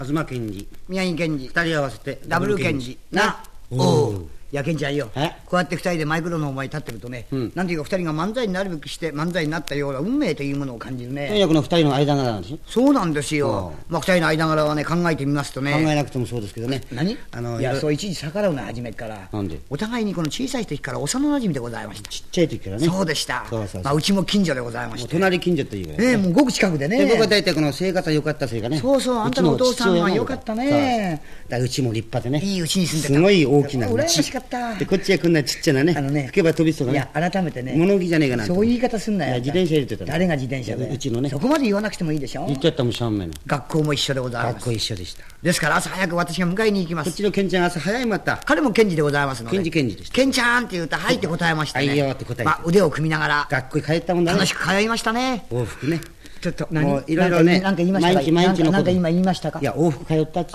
東健二、 宮城健二、 二人合わせてダブル健二な。おお。いや、健ちゃんよ、こうやって二人でマイクロの前に立ってるとね、なんていうか二人が漫才になるべくして漫才になったような運命というものを感じるね。 とにかくの二人の間柄なんですよ。 そうなんですよ。まあ二人の間柄はね、考えてみますとね、 考えなくてもそうですけどね。 何？いや、そういちいち逆らうな、初めから。 なんで？ お互いにこの小さい時から幼馴染でございました。 ちっちゃい時からね。 そうでした。まあうちも近所でございまして、 隣近所というぐらい。 もうごく近くでね。 僕は大体この生活は良かったせいかね。 そうそう、あんたのお父さんは良かったね。 うちも立派でね。 いい家に住んでた。 すごい大きな家。 羨ましかった。 でこっちはこんなちっちゃなね、吹けば飛びそうなね。 いや、改めてね、 物置じゃねえかな。 そういう言い方すんなよ。 自転車入れてた。 誰が自転車で？ うちのね。 そこまで言わなくてもいいでしょ。 言っちゃったもん、しゃんめの。 学校も一緒でございます。 学校一緒でした。 ですから朝早く私が迎えに行きます。 こっちのケンちゃん朝早いまた。 彼もケンジでございますので。 ケンジでした。 ケンちゃんって言うと、はいって答えましたね。 はいよって答えて。 まあ腕を組みながら。 学校に帰ったもんだね。 楽しく通いましたね。 往復ね。 ちょっともういろいろね、 なんか言いましたか？ 毎日のこと。 なんか今言いましたか？ いや、往復通ったっつ